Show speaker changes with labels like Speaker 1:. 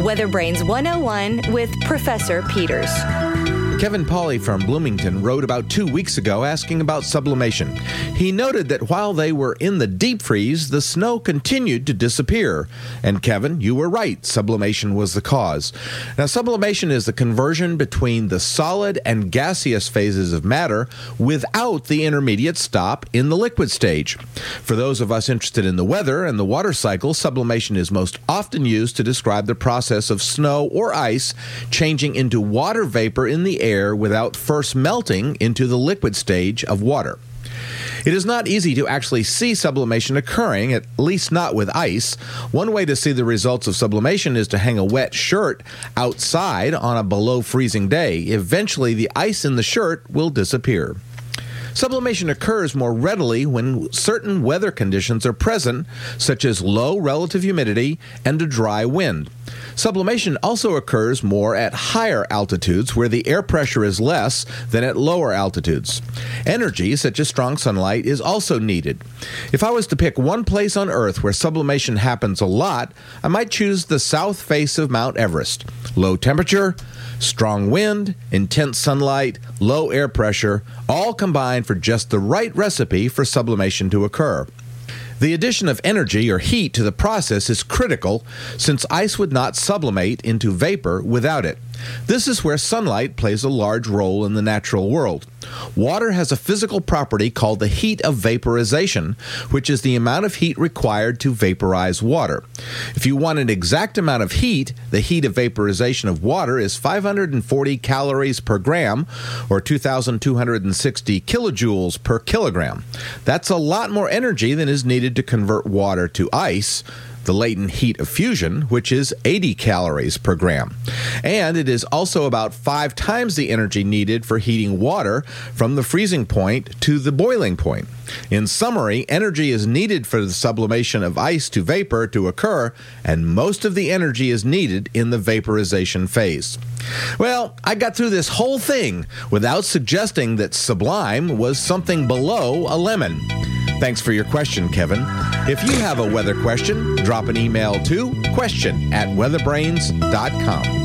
Speaker 1: Weather Brains 101 with Professor Peters.
Speaker 2: Kevin Pauley from Bloomington wrote about 2 weeks ago asking about sublimation. He noted that while they were in the deep freeze, the snow continued to disappear. And Kevin, you were right. Sublimation was the cause. Now, sublimation is the conversion between the solid and gaseous phases of matter without the intermediate stop in the liquid stage. For those of us interested in the weather and the water cycle, sublimation is most often used to describe the process of snow or ice changing into water vapor in the air without first melting into the liquid stage of water. It is not easy to actually see sublimation occurring, at least not with ice. One way to see the results of sublimation is to hang a wet shirt outside on a below freezing day. Eventually, the ice in the shirt will disappear. Sublimation occurs more readily when certain weather conditions are present, such as low relative humidity and a dry wind. Sublimation also occurs more at higher altitudes where the air pressure is less than at lower altitudes. Energy, such as strong sunlight, is also needed. If I was to pick one place on Earth where sublimation happens a lot, I might choose the south face of Mount Everest. Low temperature, strong wind, intense sunlight, low air pressure, all combine for just the right recipe for sublimation to occur. The addition of energy or heat to the process is critical since ice would not sublimate into vapor without it. This is where sunlight plays a large role in the natural world. Water has a physical property called the heat of vaporization, which is the amount of heat required to vaporize water. If you want an exact amount of heat, the heat of vaporization of water is 540 calories per gram, or 2,260 kilojoules per kilogram. That's a lot more energy than is needed to convert water to ice, the latent heat of fusion, which is 80 calories per gram. And it is also about 5 times the energy needed for heating water from the freezing point to the boiling point. In summary, energy is needed for the sublimation of ice to vapor to occur, and most of the energy is needed in the vaporization phase. Well, I got through this whole thing without suggesting that sublime was something below a lemon. Thanks for your question, Kevin. If you have a weather question, drop an email to question@weatherbrains.com.